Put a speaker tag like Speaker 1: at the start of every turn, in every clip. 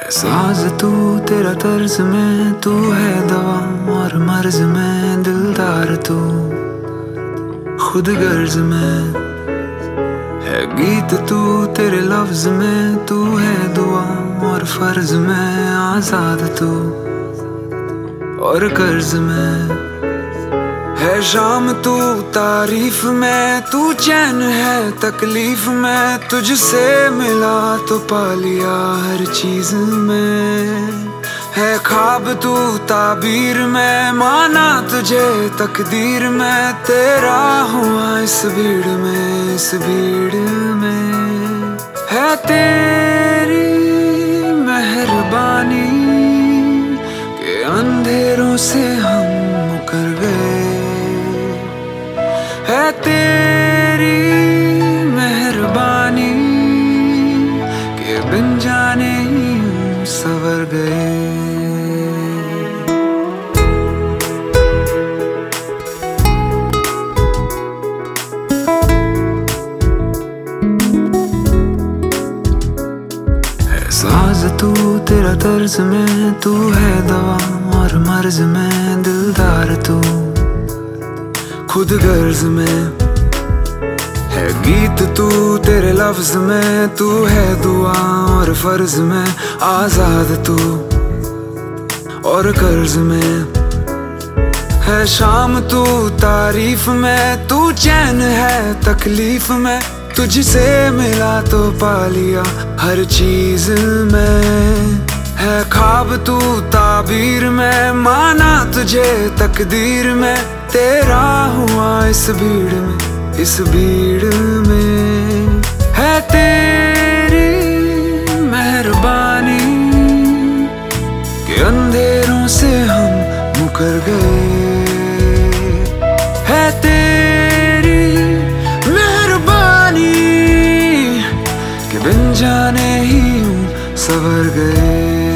Speaker 1: साज तू तेरा तर्ज में, तू है दवा और मर्ज में, दिलदार तू खुद गर्ज में है गीत तू, तेरे लफ्ज में तू है दुआ और फर्ज में, आजाद तू और कर्ज में है शाम तू, तारीफ में तू चैन है तकलीफ में, तुझसे मिला तो पा लिया हर चीज में, है ख्वाब तू ताबीर में, माना तुझे तकदीर में, तेरा हुआ इस भीड़ में, इस भीड़ में है तेरी मेहरबानी के अंधेरों से हम मुकर गए, है तेरी मेहरबानी के बिन जाने यूं सवर गए। है साज तू तेरा तर्ज में, तू है दवा और मर्ज में, दिलदार तू खुद गर्ज में है गीत तू, तेरे लफ्ज में तू है दुआ और फर्ज में, आजाद तू और कर्ज में है शाम तू, तारीफ में तू चैन है तकलीफ में, तुझसे मिला तो पा लिया हर चीज में, है ख्वाब तू ताबीर में, माना तुझे तकदीर में, तेरा हुआ इस भीड़ में, इस भीड़ में है तेरी मेहरबानी के अंधेरों से हम मुकर गए, है तेरी मेहरबानी के बिन जाने ही यूं सवर गए।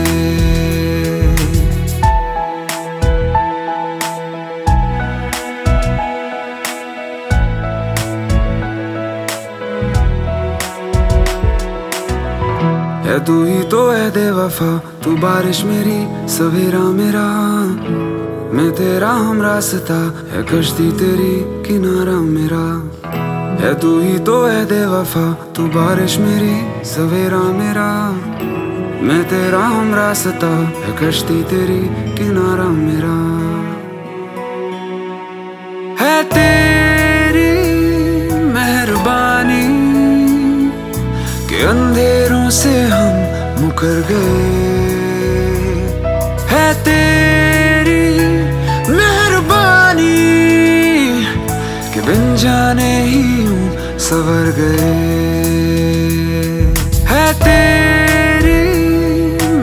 Speaker 1: है तू ही तो है बेवफा, तू बारिश मेरी सवेरा मेरा, मैं तेरा हम रास्ता है कश्ती तेरी किनारा मेरा, है तू ही तो है बेवफा, तू बारिश मेरी सवेरा मेरा, मैं तेरा हम रास्ता है कश्ती तेरी किनारा मेरा, है तेरी मेहरबानी के अंधेरों से हम मुकर गए, है तेरी मेहरबानी के बिन जाने ही यूं सवर गए, है तेरी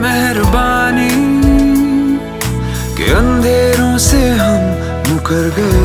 Speaker 1: मेहरबानी के अंधेरों से हम मुकर गए।